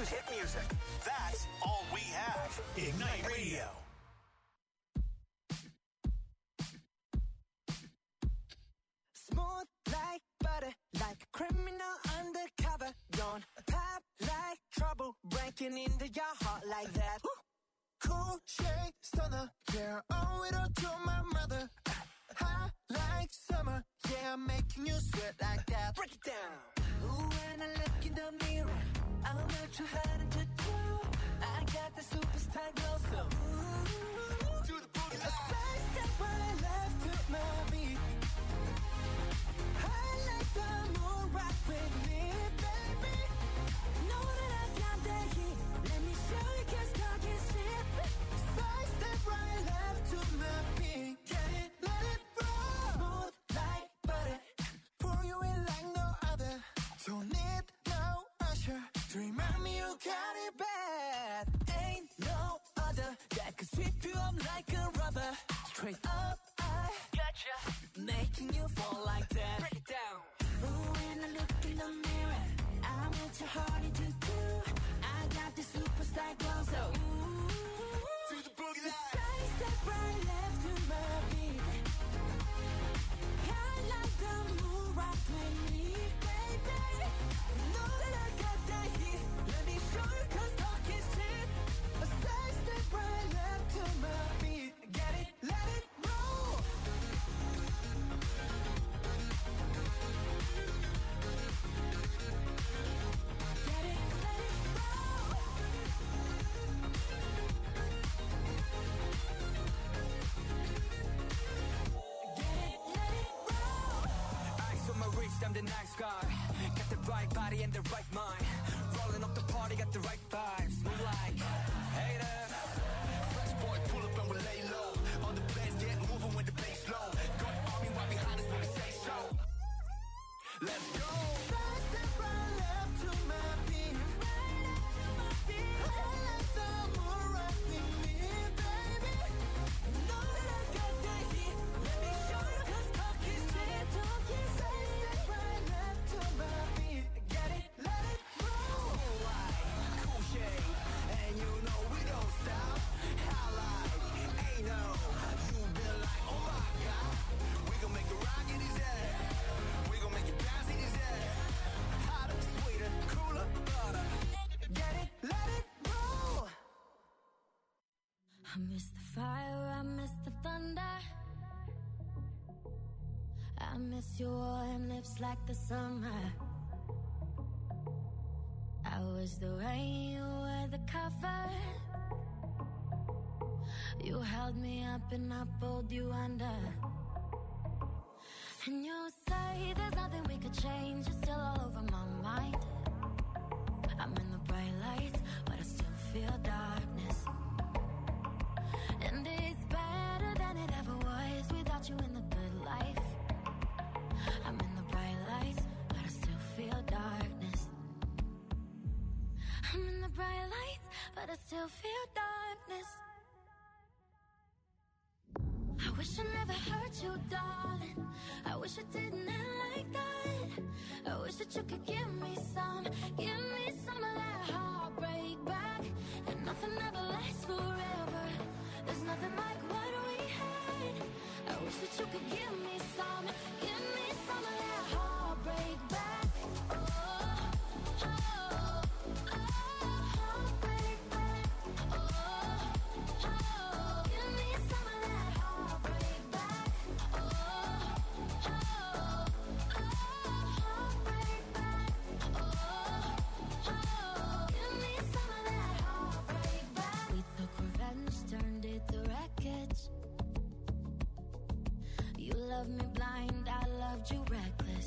choose hit music. That's all we have. Ignite Radio. Smooth like butter, like a criminal undercover. Don't pop like trouble, breaking into your heart like that. Cool shade stunner, yeah, owe it all to my mother. Hot like summer, yeah, I'm making you sweat like that. Break it down. Ooh, when I look in the mirror, I'm not too hard to do. I got the superstar glow, so ooh, to the boogie line. A side step right left to my beat. I like the moon rock with me, baby. Know that I got that heat. Let me show you, 'cause talk is cheap. Side step right left to my beat. Get it, let it roll. Smooth like butter. Pour you in like no other. Don't need no usher to remind me you got it bad. Ain't no other that could sweep you up like a rubber. Straight up, I gotcha, making you fall like that. Break it down. Ooh, when I look in the mirror, I'm not too hard to do. I got the superstar glow, so ooh, to the boogie line. Side step right left to my beat. I like the moon rock with me, baby. Know that I got that heat. Let me show you, 'cause talk is cheap. A side step right left to my beat. Get it, let it roll. Get it, let it roll. Get it, let it roll. Eyes on my wrist, I'm the nice guy. Got the right body and the right mind. Rolling up the party, got the right vibes. Move like, hey there. Fresh boy, pull up and we lay low. All the players get moving with the bass low. Got army right behind us when we say so. Let's go. Side step right left to my beat. Right up to my beat. I like the moon rock with me, baby. Know that I got that heat. Let me show you, 'cause talk is cheap. Side step right left to my beat. Get it, let it roll. White, cool shade, and you know we don't stop. Highlight, ain't no, you been like, oh my God. We gon' make it rock in his head. We gon' make it bounce in his head. Hotter, sweeter, cooler, butter. Get it, let it roll. I miss the fire, I miss the thunder. I miss your warm lips like the summer. I was the rain, you were the cover. You held me up and I pulled you under. And you say there's nothing we could change. You're still all over my mind. I'm in the bright lights, but I still feel darkness. And it's better than it ever was without you in the good life. I'm in the bright lights, but I still feel darkness. I'm in the bright lights, but I still feel darkness. I wish I never hurt you, darling. I wish I didn't end like that. I wish that you could give me some of that heartbreak back. And nothing ever lasts forever. There's nothing like what we had. I wish that you could give me some of that heartbreak back. Oh, oh, oh, heartbreak back. Oh, oh, give me some of that heartbreak back. Oh, oh, oh, heartbreak back. Oh, oh, give me some of that heartbreak back. We took revenge, turned it to wreckage. You loved me blind, I loved you reckless.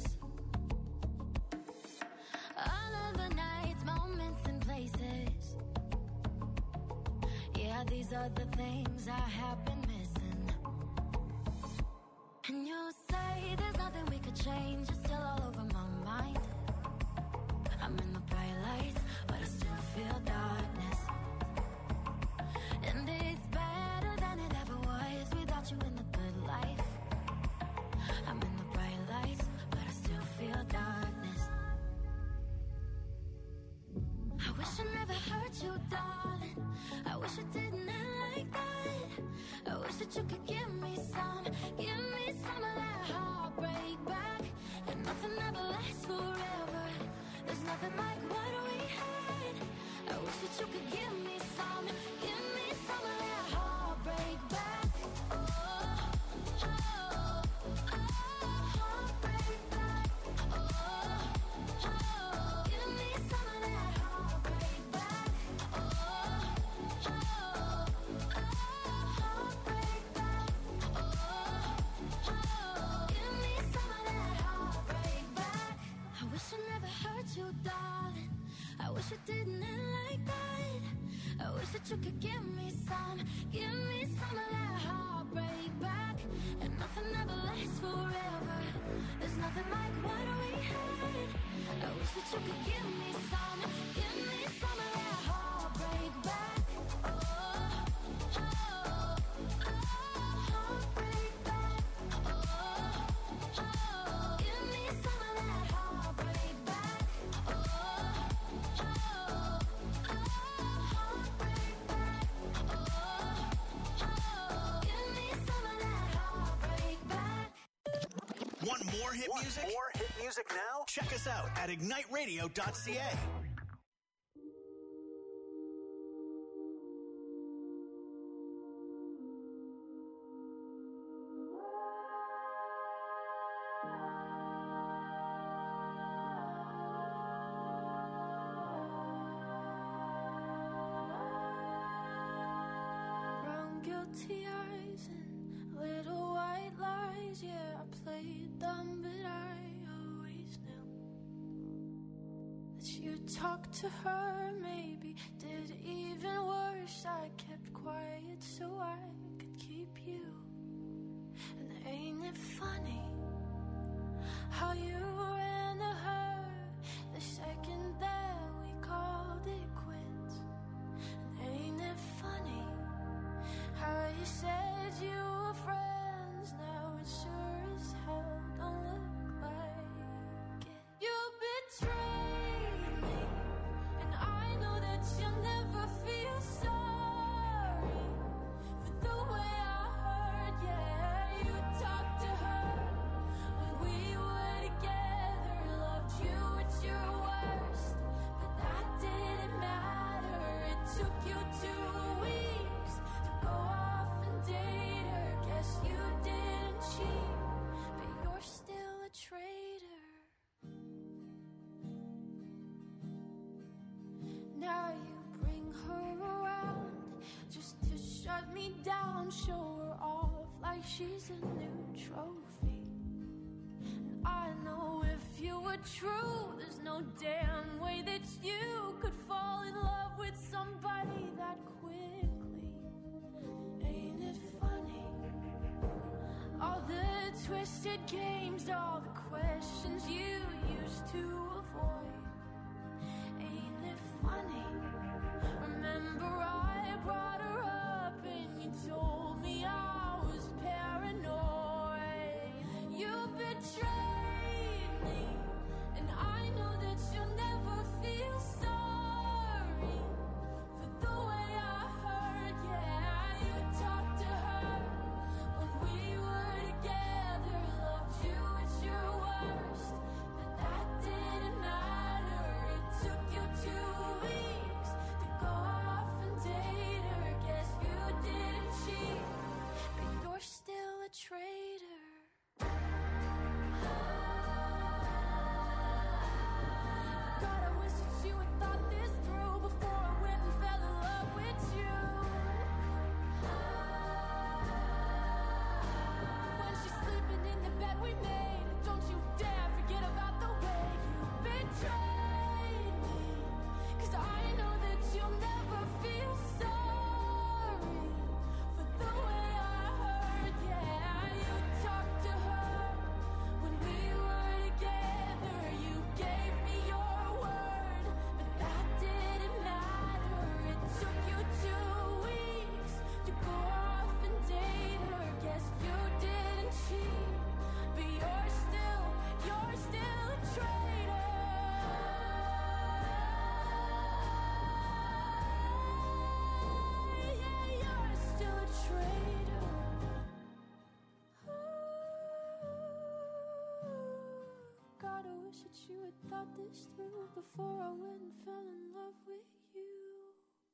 All of the nights, moments and places. Yeah, these are the things I have been missing. And you say there's nothing we could change. You're still all over my mind. I'm in the bright lights, but I still feel darkness. And it's better than it ever was without you in the good life. I'm in the bright lights, but I still feel darkness. I wish I never that you could give me some of that heartbreak back. And nothing ever lasts forever. There's nothing like what we had. I wish that you could give me some of that heartbreak back. Oh, oh, oh, heartbreak back. Oh, oh, give me some of that heartbreak back. Oh, oh, heartbreak back. Oh, oh, give me some of that heartbreak back. I wish I never hurt you, darling. I wish it didn't end like that. I wish that you could give me some of that heartbreak back. And nothing ever lasts forever. There's nothing like what we had. I wish that you could give me some of that heartbreak back. Oh, oh, oh, heartbreak back. Oh, oh, give me some of that heartbreak back. Oh, oh, heartbreak back. Oh, oh, give me some of that heartbreak back. Want more hit music? More hit music now? Check us out at igniteradio.ca. Brown guilty eyes and little white lies. Yeah, I played dumb, but I always knew that you talked to her. Maybe did even worse. I kept quiet so I could keep you. And ain't it funny how you ran to her the second that we called it quits? And ain't it funny how you said you were friends? Now it sure as hell don't look like it. You betrayed me, and I know that you'll never feel sorry for the way I heard. Yeah, you talked to her when we were together, loved you at your worst, but that didn't matter. It took you 2 weeks to go off and date her. Guess you didn't cheat, but you're still a traitor. Now you bring her around just to shut me down, show her off like she's a new trophy. And I know if you were true, there's no damn way that you could fall in love with somebody that quickly. Ain't it funny? All the twisted games, all the questions you used to avoid. Ain't it funny? Remember I brought her up and you told me I was paranoid. You betrayed me, and I know that you'll never feel sorry for the way I heard. Yeah, you talked to her when we were together, loved you at your worst, but that didn't this through before I went and fell in love with you.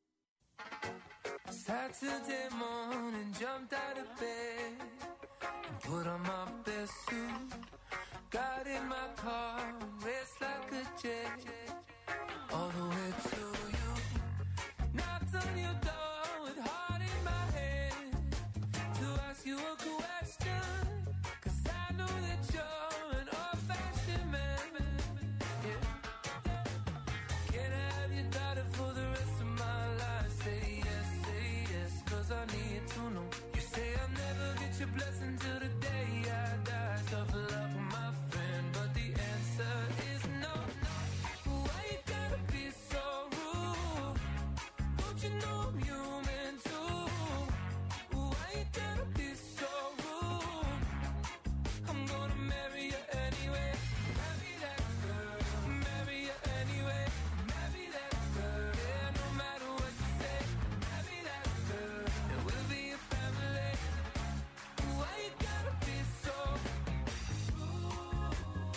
Saturday morning, jumped out of bed and put on my best suit. Got in my car, raced like a jet, all the way to you. Knocked on your door with heart in my head to ask you a question, 'cause I know that you're an old-fashioned man. Yeah. Can I have your daughter for the rest of my life? Say yes, 'cause I need to know. You say I'll never get your blessing till the day I die. Tough luck, my friend, but the answer is no. Why you gotta be so rude? Don't you know I'm human too? Why you gotta be so rude? I'm gonna marry you anyway. Marry that girl. Marry you anyway. Marry that girl. Yeah, no matter what you say. Marry that girl. And we'll be a family. Why you gotta be so rude?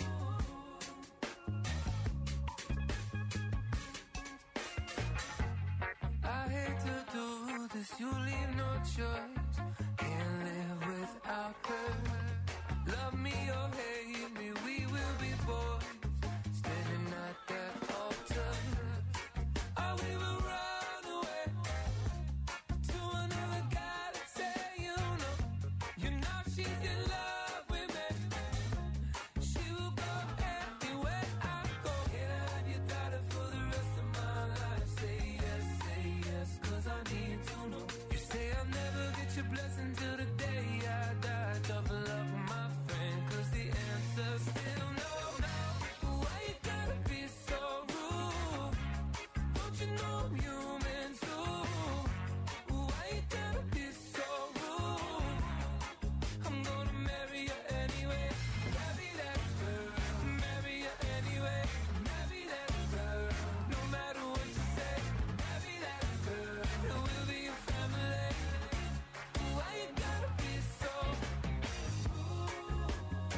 I hate to do this, you leave no choice. Can't live without her. Love me or hate me, we will be boys. Standing at that altar. Or we will run away to another guy that say you know she's in love with me. She will go anywhere I go. Can I have your daughter for the rest of my life? Say yes, 'cause I need to know. You say I'll never get your blessing till the day I die. Tough luck, my friend, 'cause the answer's still no. Why you gotta be so rude? Don't you know I'm human too? Why you gotta be so rude? I'm gonna marry you anyway. Marry that girl. Marry you anyway. Marry that girl. No matter what you say. Marry that girl. And we'll be a family. Why you gotta be so rude?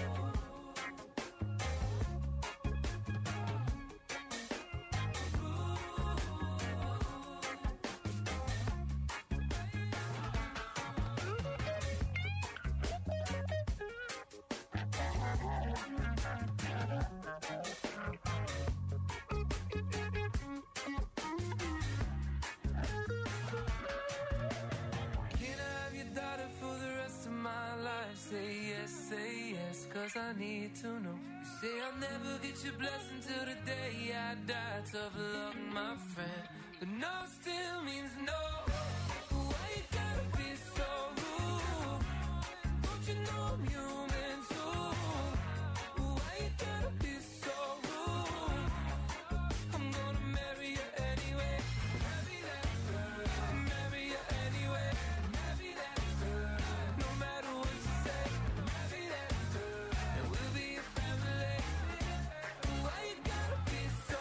Can I have your daughter for the rest of my life? Say yes, 'cause I need to know. You say I'll never get your blessing till the day I die. Tough luck, my friend, but no still means no. Why you gotta be so rude? Don't you know I'm human too? Why you gotta be so rude? I'm gonna marry you anyway. Marry that girl. Marry you anyway. Marry that girl. No matter what you say. Marry that girl. And we'll be a family. Why you gotta be so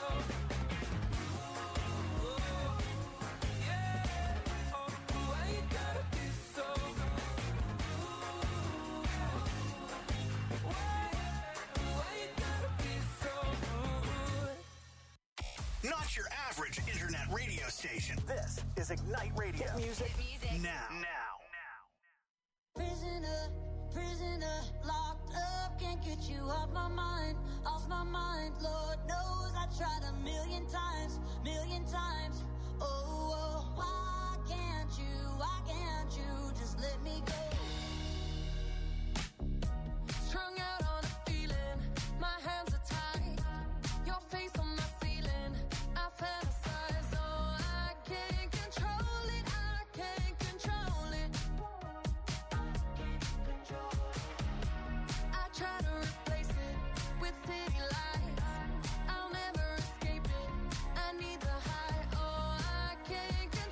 rude? Yeah. Oh, why you gotta be so rude? Why you gotta be so rude? Not your average internet radio station. This is Ignite Radio. Music now. Prisoner, locked up, can't get you off my mind. Lord knows I tried a million times. Oh, why can't you just let me go? Strung out on a feeling, my hands are tied. Your face on my ceiling, I fantasize. Oh, I can't control it. I try to replace it with city lights. I'll never escape it. I need the high. Oh, I can't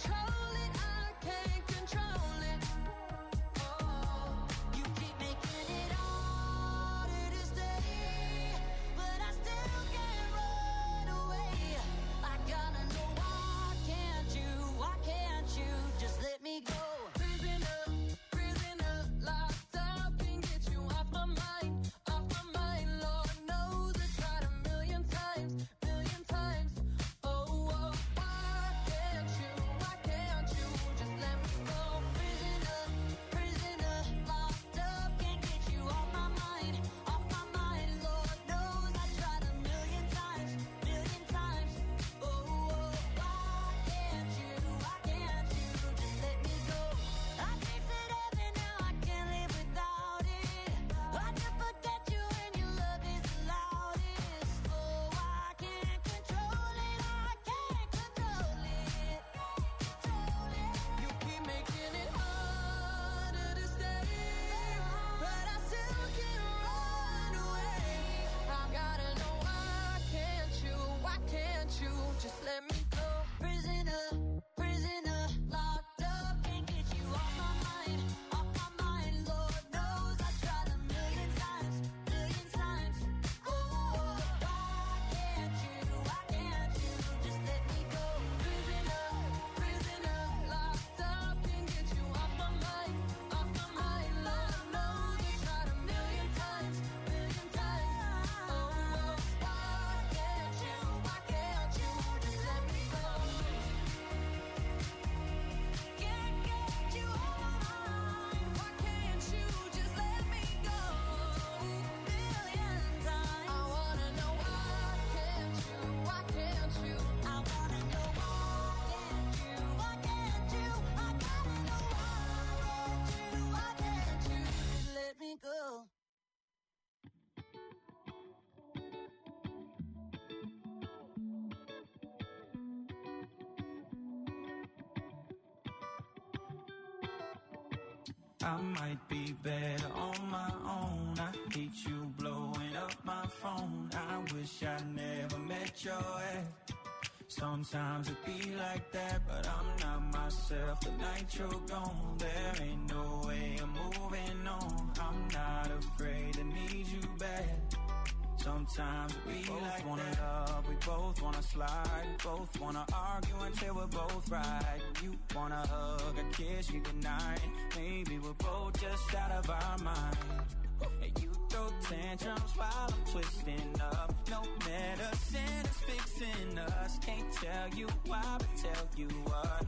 I might be better on my own. I hate you blowing up my phone. I wish I never met your ex. Sometimes it be like that, but I'm not myself. The night you're gone, there ain't no way I'm moving on. I'm not afraid to need you back. Sometimes we both like wanna that. Love, we both wanna slide, we both wanna argue until we're both right. You wanna hug, a kiss you goodnight. Maybe we're both just out of our minds. And you throw tantrums while I'm twisting up. No medicine is fixing us. Can't tell you why, but tell you what.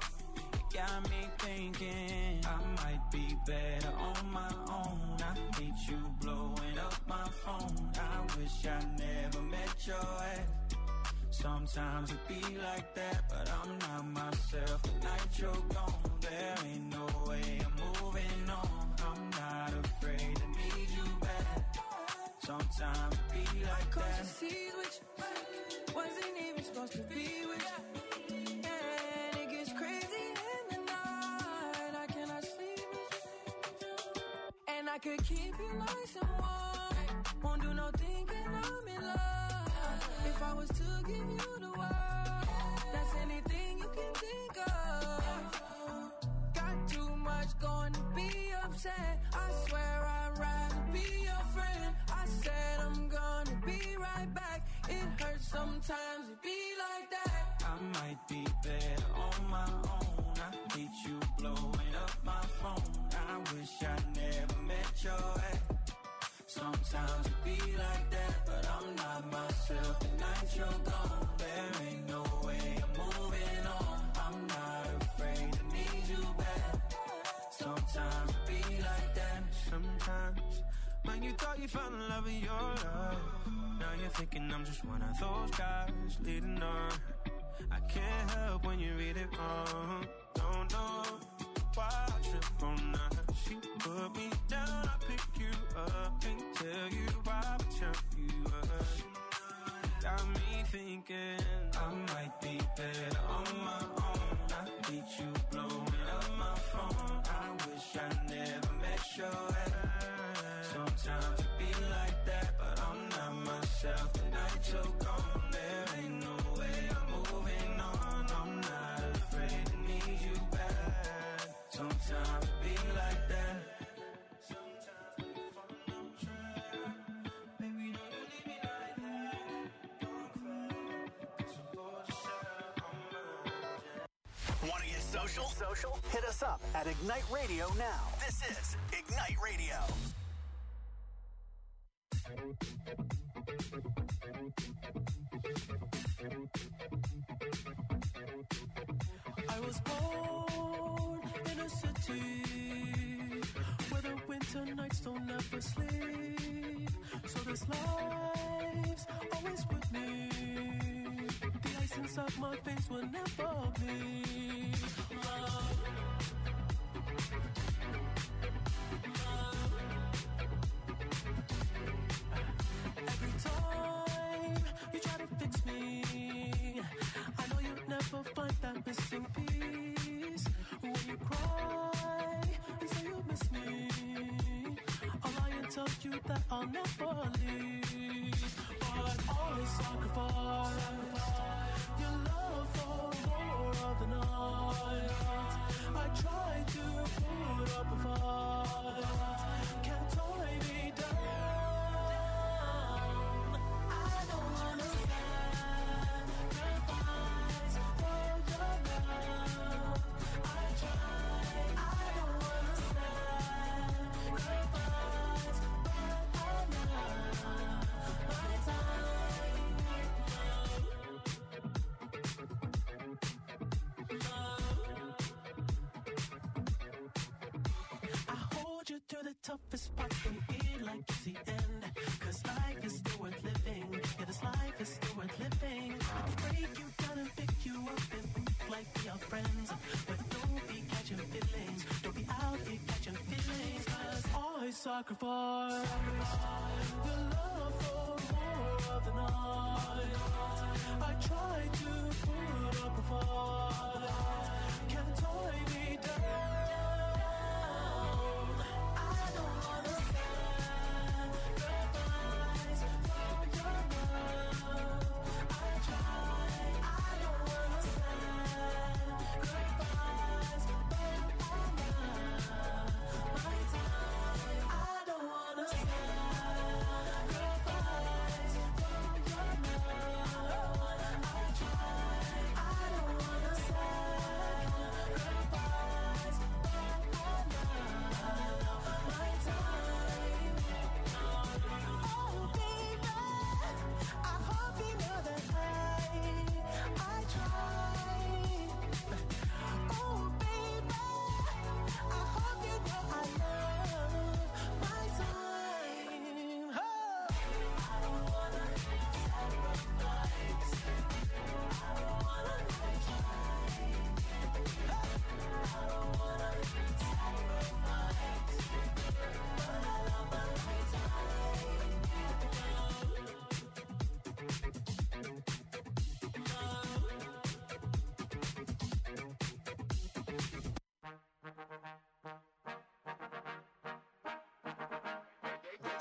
It got me thinking I might be better on my own. I hate you blowing up my phone. I wish I never met your ex. Sometimes it be like that, but I'm not myself. The night you're gone, there ain't no way I'm moving on. I'm not afraid to need you back. Sometimes it be like that. Cause you see which wasn't even supposed to be with you. And it gets crazy in the night. I cannot sleep with you. And I could keep you nice and warm. Won't do no thinking I'm in love. If I was to give you the world, that's anything you can think of. Got too much going to be upset. I swear I'd rather be your friend. I said I'm gonna be right back. It hurts sometimes to be like that. I might be better on my own. I hate you blowing up my phone. I wish I never met your ex. Sometimes it be like that, but I'm not myself. The night you're gone, there ain't no way I'm moving on. I'm not afraid to need you back. Sometimes it be like that. Sometimes when you thought you found the love of your life, now you're thinking I'm just one of those guys leading on. I can't help when you read it wrong. Don't know why I trip on that. She put me down, I pick you up. Can't tell you why, but tell you up. Got me thinking I might be better on my own. I hate you blowing up my phone. I wish I never met your ex. Sometimes it be like that, but I'm not myself. The night you're gone, there ain't no way I'm moving on. I'm not afraid to need you back. Sometimes it be like that. Sometimes when you fall on track, baby, don't you leave me like that. Don't cry, 'cause I'm bored to share on my. Want to get social? Hit us up at Ignite Radio now. This is Ignite Radio. I was born in a city where the winter nights don't ever sleep. So this life's always with me. The ice inside my veins will never bleed. Love. Every time you try to fix me, I know you'll never find that missing piece. When you cry and say you miss me, I'll lie and tell you that I'll never leave. But always sacrifice your love for more of the night. I try to put up a fight, can't tie me down. I don't wanna sacrifice for your love. I try, I don't wanna sacrifice, but I'm not my time. I hold you through the toughest parts when you feel like it's the end. 'Cause life is still worth living. Yeah, this life is still worth living. I can break you down and pick you up and think like we are friends. But don't be catching feelings. Don't be out here catching feelings. 'Cause I sacrifice your love for more of the night. I try to put up a fight, can't tie me down.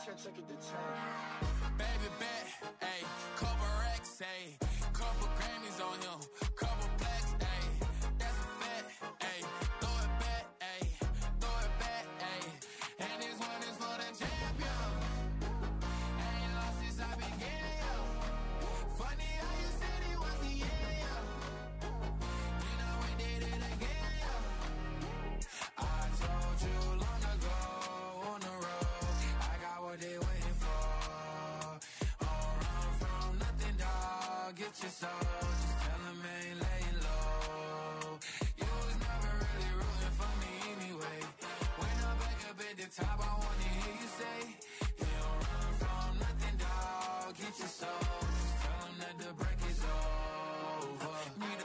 check it to 10. Baby bet, ayy, couple racks, ayy, couple Grammys on him, couple blacks, ayy, that's a fact, ayy, throw it back, ayy, throw it back, ayy, and this one is for the champion. Ain't lost since I began, yo. Funny how you said it was the end, yo. You know we did it again, yo. I told you long ago on the road, I got what they waiting for. Get your soul, just tell them I ain't laying low. You was never really rooting for me anyway. When I'm back up at the top, I wanna hear you say, you don't run from nothing, dog. Get your soul, just tell them that the break is over. Need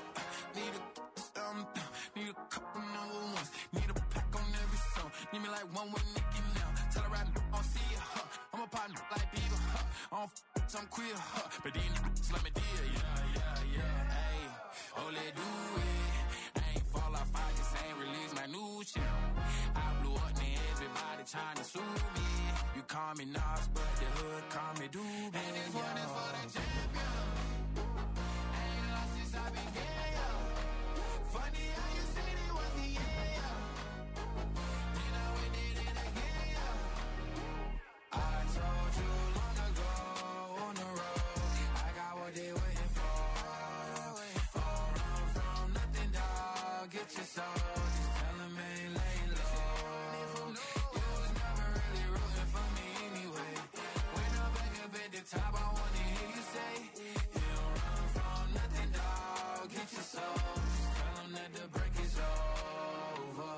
a couple number ones. Need a pack on every song. Need me like one with Nicki now. Tell her I don't see it, huh. I'm a partner like Bieber, huh. I don't I'm queer, huh. But these niggas let me deal, yeah. Ayy, oh, let's do it. I ain't fall off, I just ain't release my new shit. I blew up, and everybody trying to sue me. You call me Nas, but the hood call me Doobie. And this one is for the champion. Ain't lost since I began, yo. Funny how you said it was the end, yo. You know we did it again, yo. I told you long ago. They waiting for. Don't run from nothing, dog. Get your soul. Just tell them I ain't laying low. You was never really rooting for me anyway. When I'm back up at the top, I wanna hear you say, you don't run from nothing, dog. Get your soul. Just tell them that the break is over.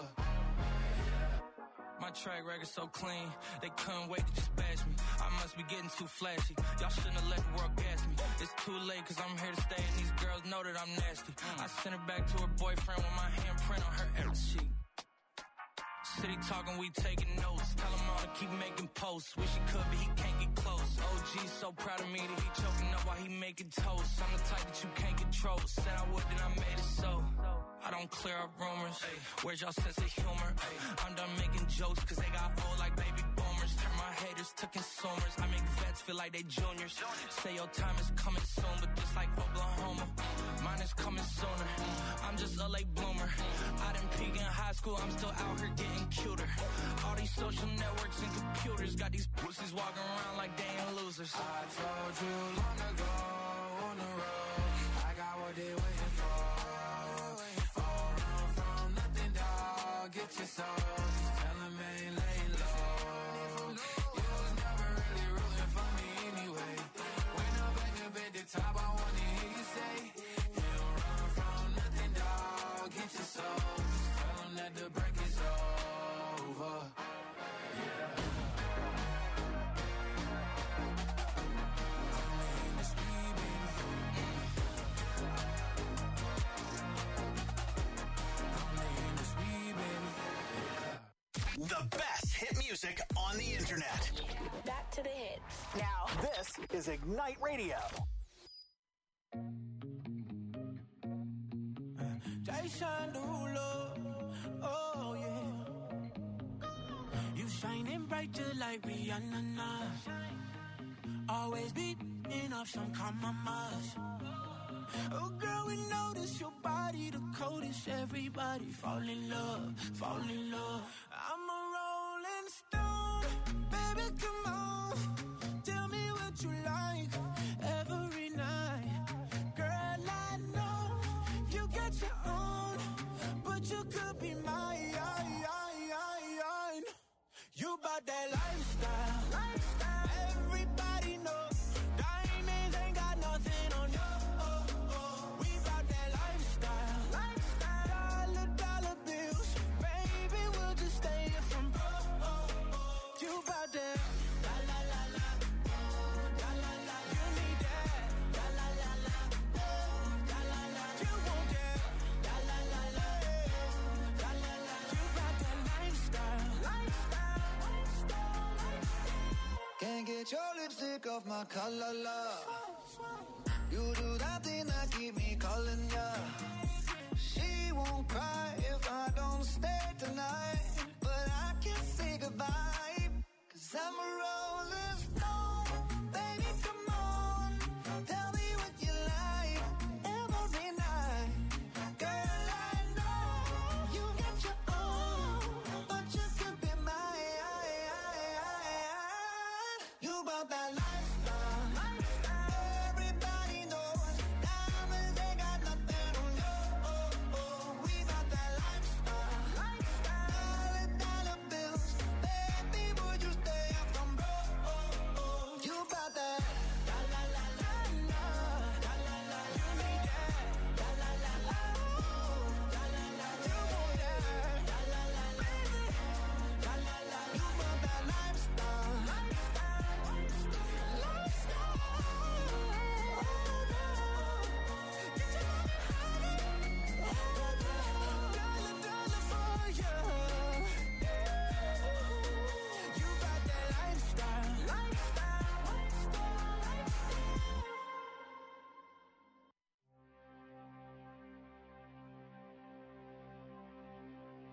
My track record so clean, they couldn't wait to just bash me. I must be getting too flashy. Y'all shouldn't have let the world gas me. It's too late cause I'm here to stay and these girls know that I'm nasty. I sent her back to her boyfriend with my handprint on her every sheet. City talking, we taking notes. Tell him all to keep making posts. Wish he could, but he can't get close. OG's so proud of me that he choking up while he making toast. I'm the type that you can't control. Said I would, then I made it so. I don't clear up rumors. Where's y'all sense of humor? I'm done making jokes cause they got old like baby boomers. Turn my haters to consumers. I make vets feel like they juniors. Say your time is coming soon, but just like Oklahoma, mine is coming sooner. I'm just a late bloomer. I didn't peak in high school, I'm still out here getting cuter. All these social networks and computers got these pussies walking around like they ain't losers. I told you long ago on the road, I got what they waiting for. Get your soul, just tell them I ain't laying low. You was never really rooting for me anyway. When I'm back up at the top, I wanna hear you say, you don't run from nothing, dog. Get your soul, just tell them that the break is over. Yeah. Only in the street, baby. Only in the street, baby. The best hit music on the internet. Back to the hits. Now, this is Ignite Radio. Jason Derulo, oh yeah. You shining bright just like Rihanna now. Always beating up some compromise. Oh girl, we notice your body the coldest. Everybody fall in love, fall in love. I'm a rolling stone, baby, come on. Tell me what you like every night. Girl, I know you got your own, but you could be mine. You bout that lifestyle. Everybody knows diamonds ain't got nothing on you. We bout that lifestyle. Dollar bills, baby, we'll just stay here from you bout that. La la la la, la la la. You need that. La la la la, la la la. You want that. La la la la, la la la. You bout that lifestyle. Can't get your lipstick off my collar, love. You do that thing that keep me calling ya. She won't cry if I don't stay tonight, but I can't say goodbye, 'cause I'm a rolling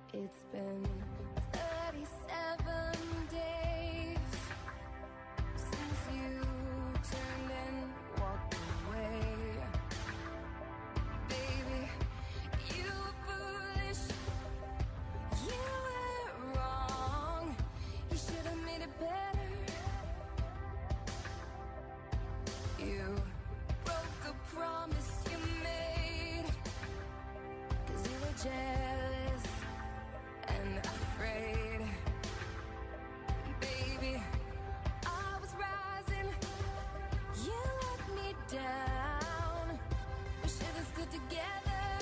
It's been 37 days since you turned and walked away. Baby, you were foolish, you were wrong, you should have made it better. You broke a promise you made, 'cause you were jealous and afraid. Baby, I was rising, you let me down. We should have stood together.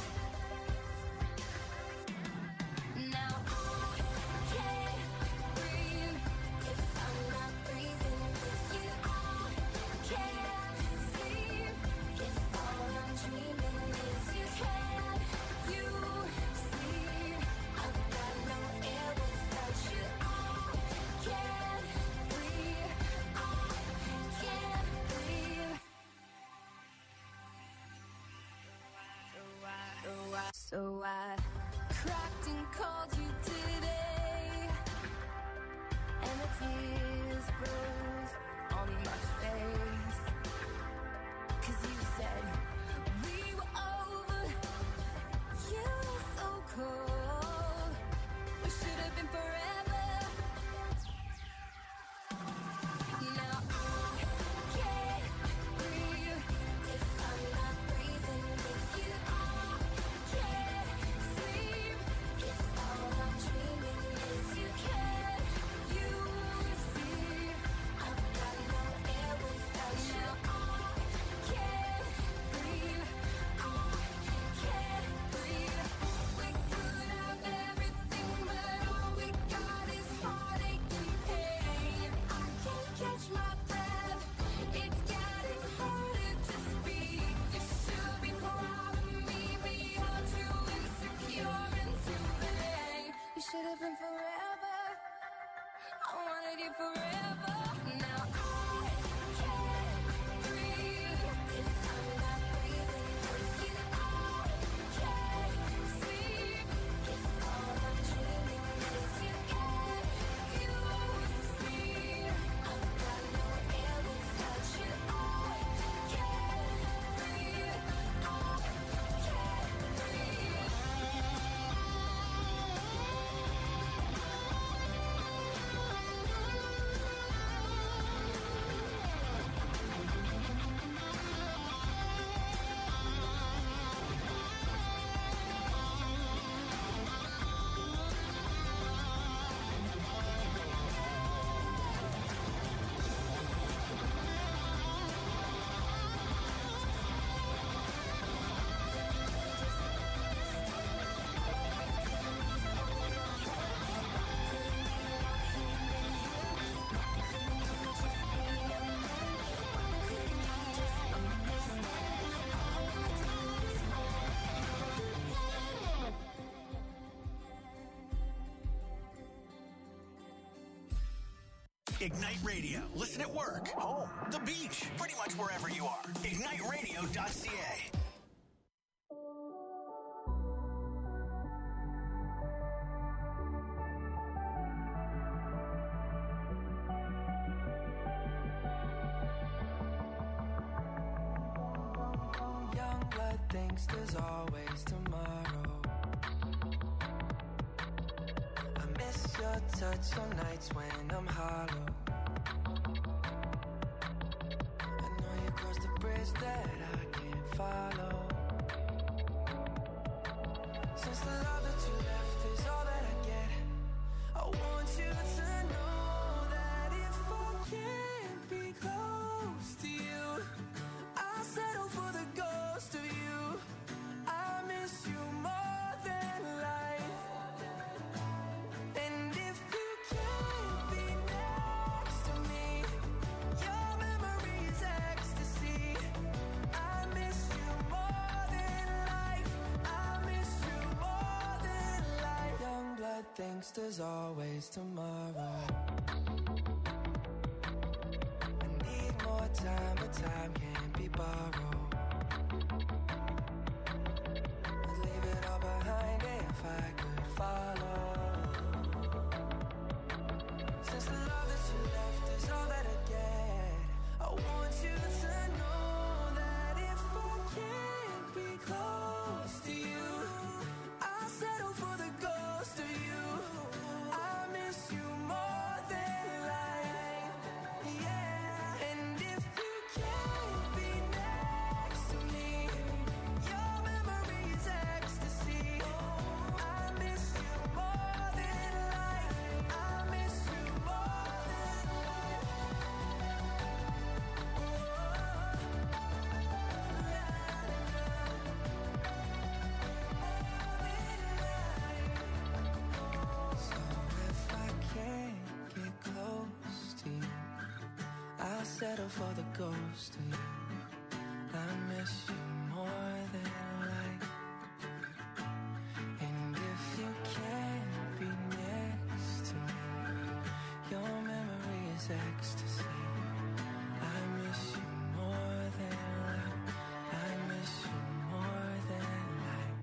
Now I can't breathe if I'm not breathing with you. I can't sleep if all I'm dreaming is you. Can't you see I've got no air without you? I can't breathe, I can't breathe. So I cracked and called you today, and the tears rose on my face, 'cause you said we were over, you were so cold, we should have been forever. Now I can't breathe if I'm not breathing with you. I can't sleep if all I'm dreaming is you. Can't you see I've got no air without you? I can't breathe, I can't breathe. We could have everything, but all we got is heartache and pain. I can't catch my breath, it's getting harder to speak. You should be proud of me, but you're too insecure and too vain. We should have been forever, I wanted you forever. Now I can't breathe if I'm not breathing with you. I can't sleep if all I'm dreaming is you. Can't you see I've got no air without you? I can't breathe, I can't breathe. Ignite Radio. Listen at work, home, the beach, pretty much wherever you are. IgniteRadio.ca. Young blood thinks there's always tomorrow. I miss your touch on nights when I'm hollow. I know you crossed the bridge that I can't follow. Since the love that you left is all that I get, I want you to know that if I can't be close to you, I'll settle for the ghost of you. I miss you more than life. And if you can't be next to me, your memory's ecstasy. I miss you more than life. I miss you more than life. Young blood thinks there's always tomorrow. I need more time, but time can't be borrowed. I'd leave it all behind if I could follow. settle for the ghost of you. I miss you more than life. And if you can't be next to me, your memory is ecstasy. I miss you more than life. I miss you more than life.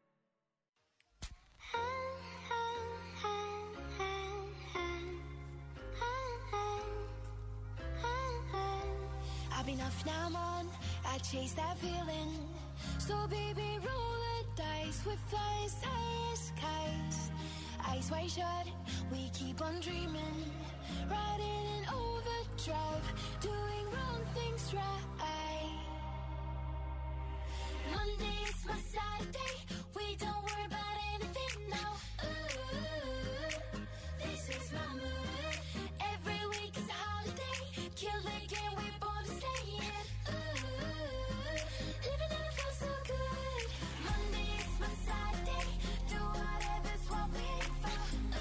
I've been off now, I'm on. I chase that feeling. So baby, roll the dice with us, ice kites. Eyes wide shut, we keep on dreaming. Riding in overdrive, doing wrong things right. Monday is my Saturday. We don't worry about anything now. Ooh, this is my mood. Every week is a holiday. Kill the game, we're born to stay in. Living never felt so good. Monday is my Saturday. Do whatever's what we aim for.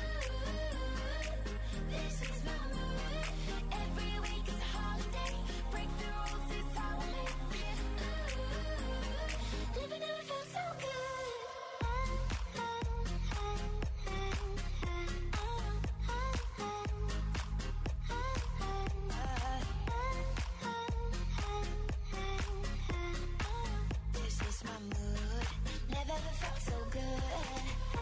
This is my mood. Every week is a holiday. Break the rules, it's how we live it. Living never felt so good. This is my mood. Never ever felt so good.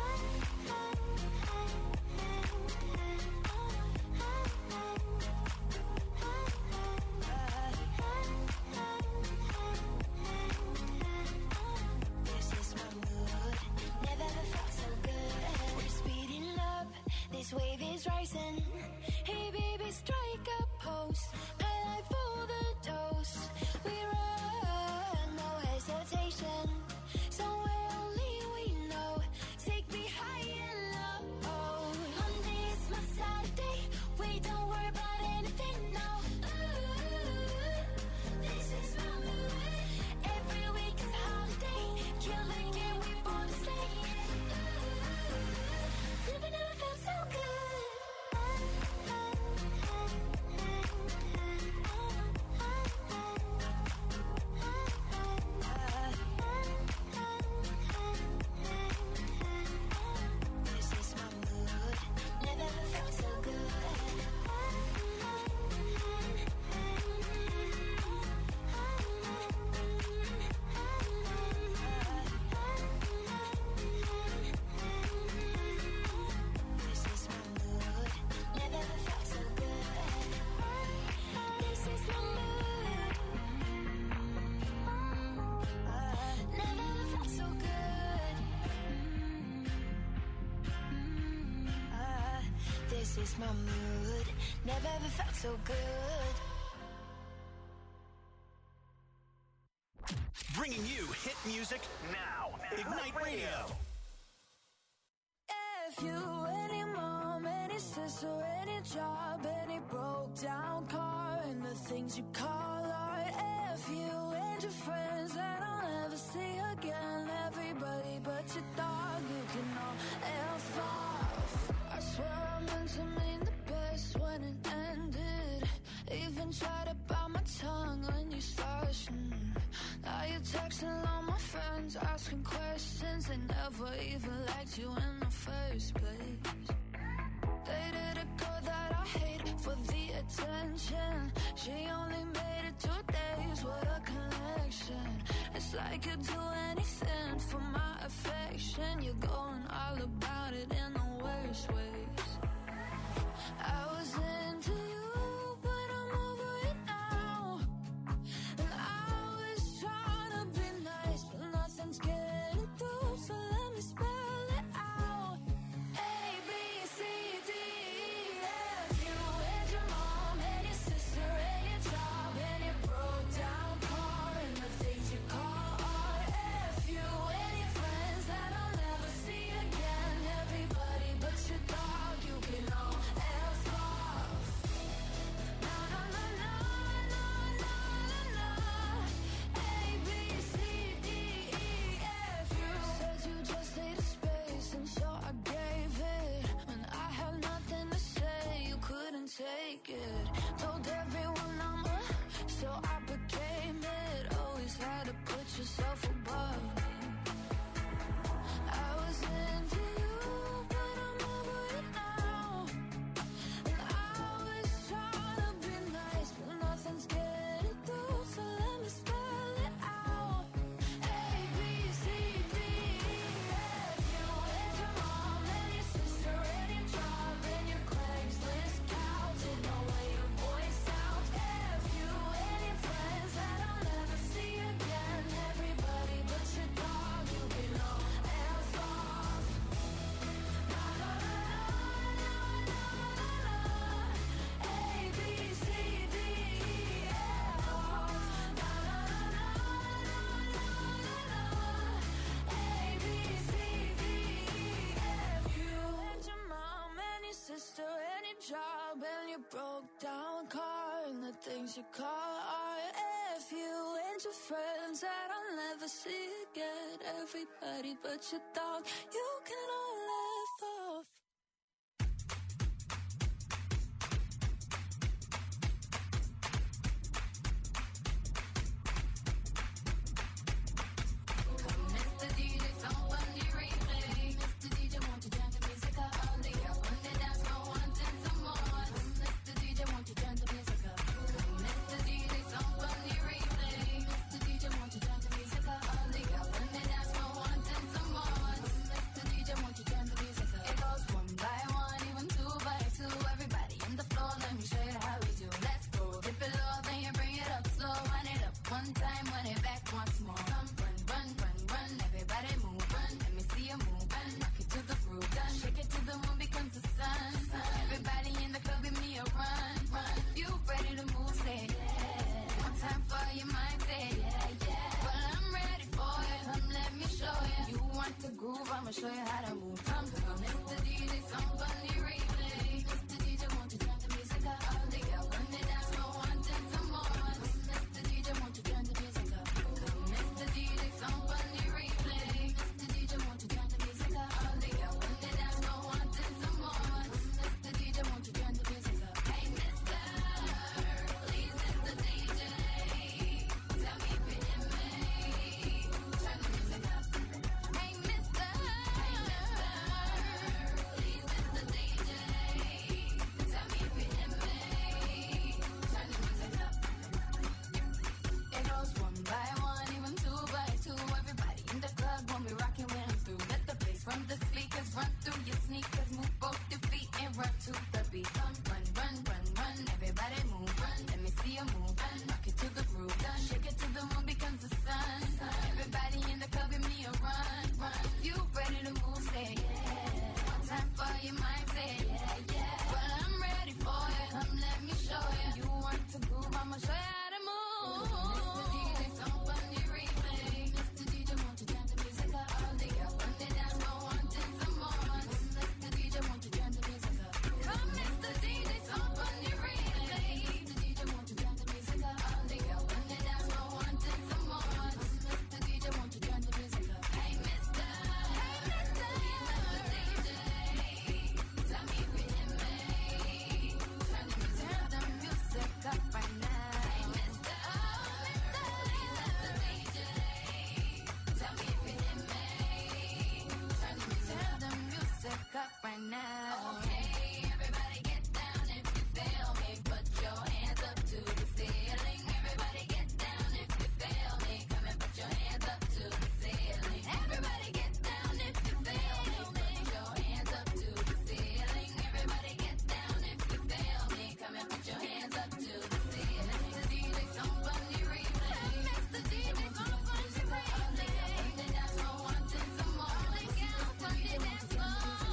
This is my mood. Never ever felt so good. We're speeding up. This wave is rising. Hey baby, strike a pose. I like for the dose. We run, no hesitation. Somewhere only we know. Take me high and low. Monday is my Saturday. We don't worry about anything now. This is my mood. Every week is a holiday. Kill the game, we born to stay in. Living never felt so good. This is my mood. Never ever felt so good. This is my mood. Never ever felt so good. This is my mood. Never ever felt so good. This is my mood. Never ever felt so good. Bringing you hit music now. Ignite Radio. If you, any mom, any sister, any job, any broke down car, and the things you call art. If you and your friends that I'll never see again, everybody but your dog, you can all F off. I swear I meant to mean the best when it ended. Even tried to bite my tongue when you started. Now you're texting all my friends, asking questions. They never even liked you in the first place. Dated a girl that I hate for the attention. She only made it 2 days, what a connection. It's like you'd do anything for my affection. You're going all about it in the worst ways. I was into you, but I'm over it now. And I was trying to be nice, but nothing's getting through, so let me spell it out. A, B, C, D, E, F. You and your mom and your sister and your job and your broke down car and the things you call art. F you and your friends that I'll never see again. Everybody but your dog. names you call are if you and your friends that I'll never see again. Everybody but your dog, you can all laugh off. I'ma show you how to move. Come, Mr. DJ, somebody replay. Mr. DJ, won't you turn the music up? All day, I run it down, so want it some more. Mr. DJ, won't you turn the music up? Mr. DJ, somebody replay. Mr. DJ, won't you turn the music up? All day, I run it down, so want it some more. Mr. DJ, won't you turn the music up? Hey, Mr. Please, Mr. DJ, tell me if you hear me. Turn the music up. Hey, Mr. From the speakers, run through your sneakers, move both your feet and run to the beat. Run, run, run, run, run, everybody move. Run, let me see you move. Run, rock it to the groove. Done, shake it till the moon becomes the sun. Everybody in the club, give me a run, run. You ready to move? Say yeah. One time for your mind, say yeah, yeah. Well, I'm ready for it. Come, let me show you. You want to groove? I'ma show you how to move. Mr. DJ, somebody replay. Mr. DJ, won't you turn the music up? All day, I run it down. Up right now. Okay, everybody get down if you feel me. Put your hands up to the ceiling. Everybody get down if you feel me. Come and put your hands up to the ceiling. Everybody get down if you feel me. Put your hands up to the ceiling. Everybody get down if you feel me. Come and put your hands up to the ceiling. Mr. DJ, somebody replay. Mr. DJ, somebody replay. The dance floor wanting some more. They can't find the dance floor.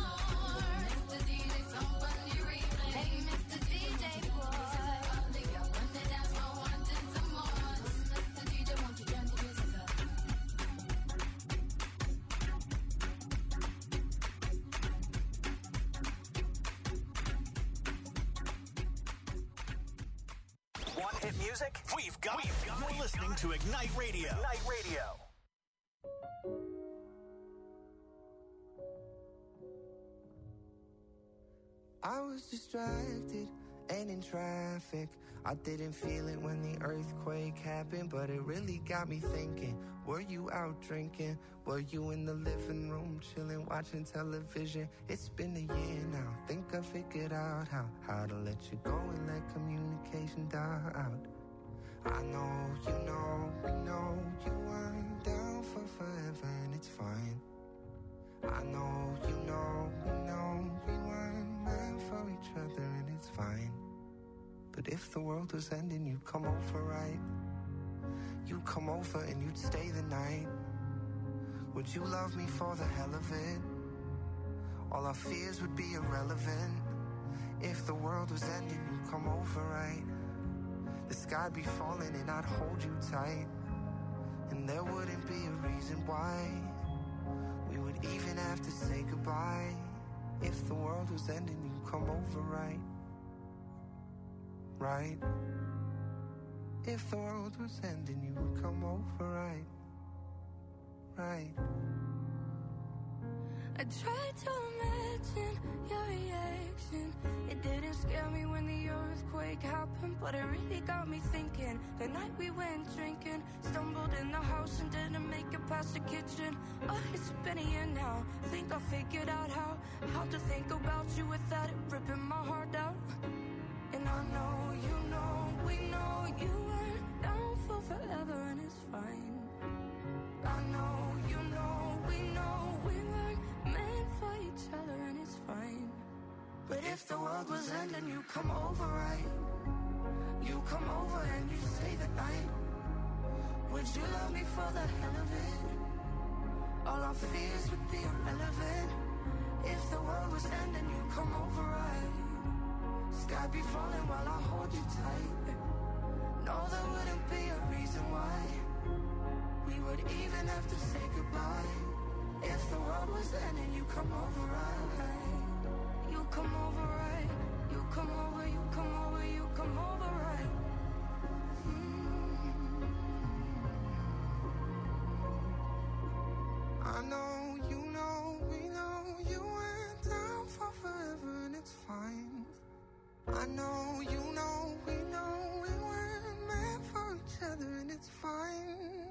Want hit music? We've got it. You're listening to Ignite Radio. Ignite Radio. I was distracted and in traffic. I didn't feel it when the earthquake happened, but it really got me thinking. Were you out drinking? Were you in the living room chilling, watching television? It's been a year now. Think I figured out how to let you go and let communication die out. I know, you know, we know you weren't down for forever, and it's fine. I know, you know, we know we weren't meant for each other, and it's fine. But if the world was ending, you'd come over, right? You'd come over and you'd stay the night. Would you love me for the hell of it? All our fears would be irrelevant. If the world was ending, you'd come over, right? The sky'd be falling and I'd hold you tight. And there wouldn't be a reason why we would even have to say goodbye. If the world was ending, you'd come over, right? Right? If the world was ending, you would come over, right? Right. I tried to imagine your reaction. It didn't scare me when the earthquake happened, but it really got me thinking. The night we went drinking, stumbled in the house and didn't make it past the kitchen. Oh, it's been a year now. Think I figured out how to think about you without it ripping my heart out. And I know, you know, we know you weren't down for forever, and it's fine. I know, you know, we know we weren't meant for each other, and it's fine. But if the world was ending, you come over, right? You come over and you stay the night. Would you love me for the hell of it? All our fears would be irrelevant. If the world was ending, you come over, right? Sky be falling while I hold you tight. No, there wouldn't be a reason why we would even have to say goodbye. If the world was ending, you come over, right? You come over, right? You come over, you come over, you come over, right? I know, you know, we know you went down for forever, and it's fine. I know, you know, we know we weren't meant for each other, and it's fine.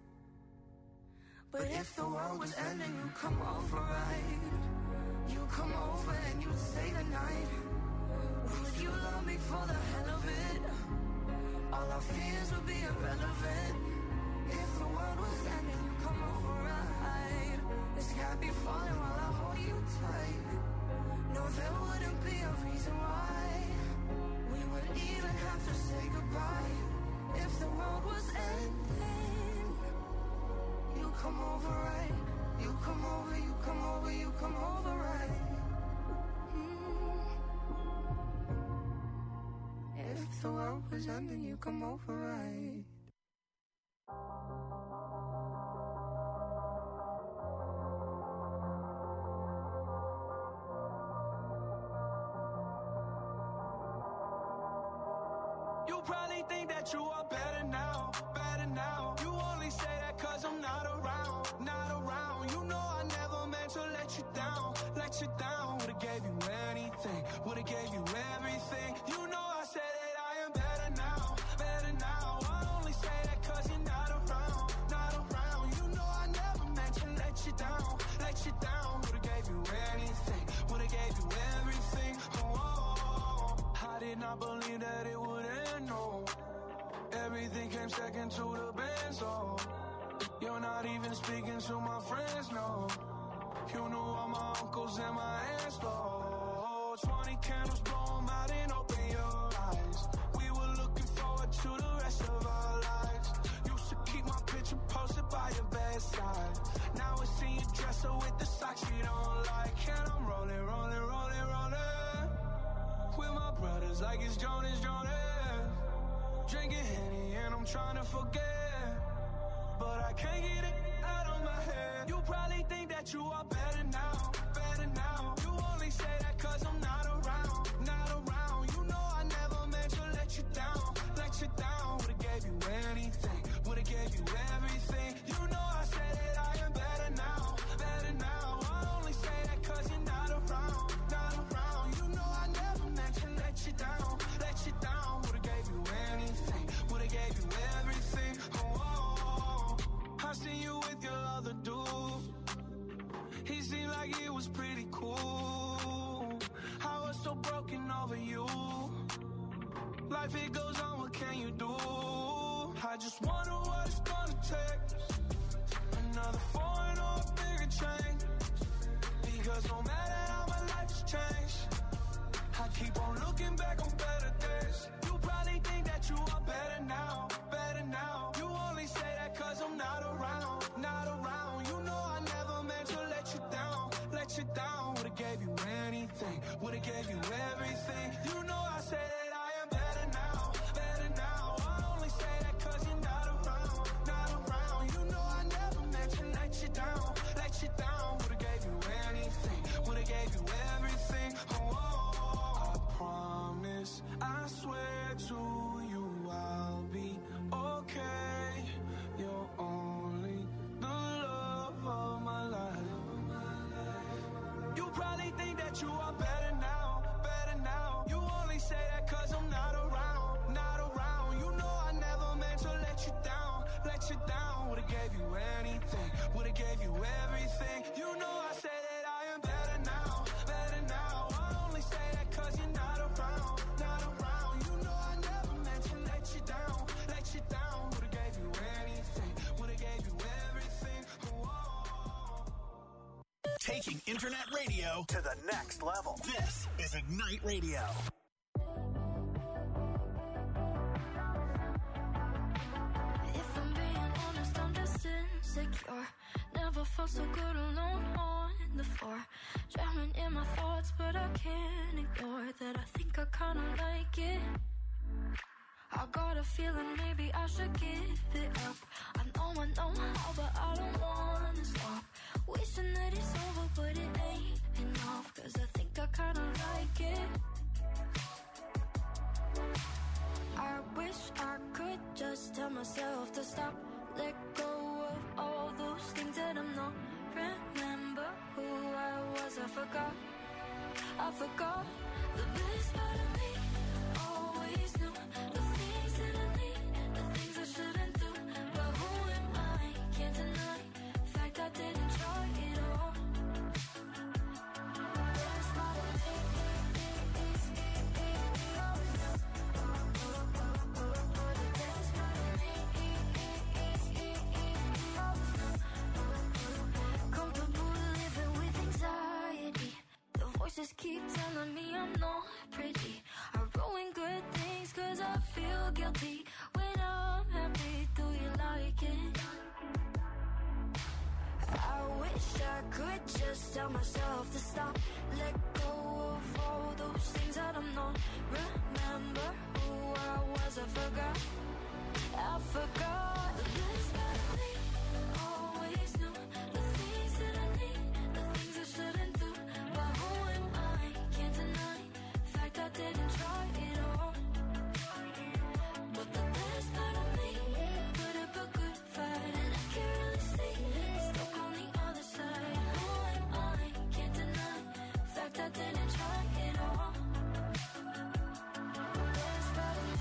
But if the world was ending, you come over, right? You come over and you stay the night. Would you love me for the hell of it? All our fears would be irrelevant. If the world was ending, you come over, right? The sky be falling while I hold you tight. No, there wouldn't be a reason why we would even have to say goodbye. If the world was ending, you come over, right? You come over, you come over, you come over, right? If the world was ending, you come over, right? You probably think that you are better now, better now. You only say that cause I'm not around, not around. You know I never meant to let you down, let you down. Would've gave you anything, would've gave you everything. You know I said that I am better now, better now. I only say that cause you're not around, not around. You know I never meant to let you down, let you down. Would've gave you anything, would've gave you everything. Oh, I did not believe that it would end, no. Everything came second to the band, so you're not even speaking to my friends, no. You knew all my uncles and my aunts, though. 20 candles, blow 'em out and open your eyes. We were looking forward to the rest of our lives. Used to keep my picture posted by your bedside. Now it's in your dresser with the socks you don't like. And I'm rolling, rolling, rolling, rolling with my brothers like it's Jonas, Jonas. Drinking Henny and I'm trying to forget, but I can't get it out of my head. You probably think that you are better now, better now. You only say that cause I'm not around, not around. You know I never meant to let you down, let you down. Would've gave you anything, would've gave you everything. You know I said that I am better now, better now. I only say that cause you're not around, not around. You know I never meant to let you down, let you down. Would've gave you anything, would've gave you everything. Oh, I seen you with your other dude. He seemed like it was pretty cool. I was so broken over you. Life it goes on, what can you do? I just wonder what it's gonna take. Another foreign or a bigger change. Because no matter how my life's changed, I keep on looking back on better days. You probably think that you are better now, better now. You only say that cause I'm not around, not around. You know I never meant to let you down, let you down. Would've gave you anything, would've gave you everything. You know I said that I am better now, better now. I only say that cause you're not around, not around. You know I never meant to let you down, let you down. Would've gave you anything, would've gave you everything. Oh, I promise let you down. Would've gave you anything, would've gave you everything. You know I say that I am better now, better now. I only say that cause you're not around, not around. You know I never meant to let you down, let you down. Would've gave you anything, would've gave you everything. Whoa. Taking internet radio to the next level. This is Ignite Radio. If I'm being honest, I'm just insecure. Never felt so good alone on the floor. Drowning in my thoughts, but I can't ignore that. I think I kinda like it. I got a feeling maybe I should give it up. I know how, but I don't wanna stop. Wishing that it's over, but it ain't enough. Cause I think I kinda like it. I wish I could just tell myself to stop. Let go of all those things that I'm not. Remember who I was, I forgot. The best part of me always knew the things that I need, the things I shouldn't do. But who am I? Can't deny the fact I didn't try it all. The best part of me comfortable living with anxiety. The voices keep telling me I'm not pretty. I ruin good things cause I feel guilty. When I'm happy, do you like it? I wish I could just tell myself to stop. Let go of all those things that I'm not. Remember who I was, I forgot. The best part of me always knew the things that I need, the things I shouldn't do. But who am I? Can't deny the fact I didn't try it all. But the best part of me put up a good fight, and I can't really see stuck on the other side. Who am I? Can't deny the fact I didn't try it all. The best part of me.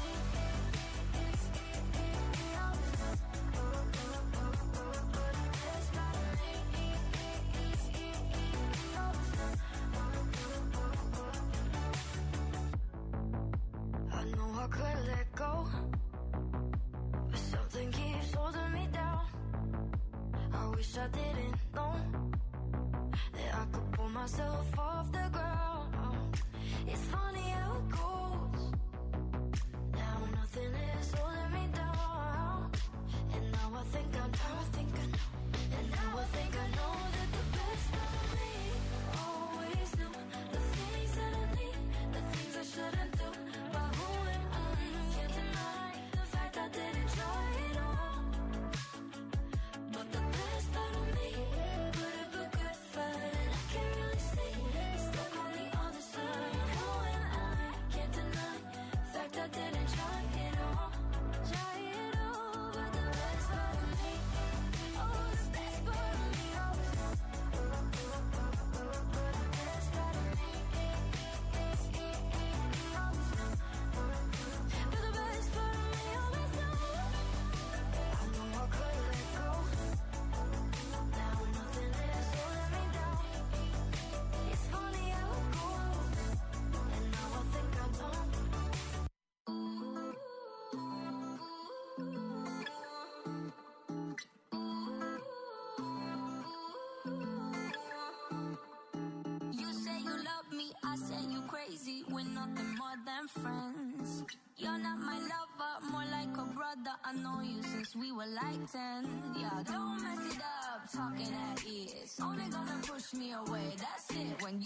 I know I could let go, but something keeps holding me down. I wish I didn't know that I could pull myself off the ground. It's funny how it goes. Now nothing is holding me down. And now I think I know. And now I think I know that the best part of me always knew the things that I need, the things I shouldn't do. But who am I? Can't deny the fact I didn't try it all. But the best part of me put up a good fight, and I can't really see stuck on the other side. Who am I? Can't deny the fact I didn't try it all. But the best part of me, oh, the best part of me always know. The best part of me always know. But the best part of me always know. I know I could let go. Now nothing is holding me down. It's funny how it goes. And now I think I know. You say you love me, I say you crazy. We're nothing more than friends. You're not my lover, more like a brother. I know you since we were like 10. Yeah, don't mess it up, talking at ears. Only gonna push me away, that's it. When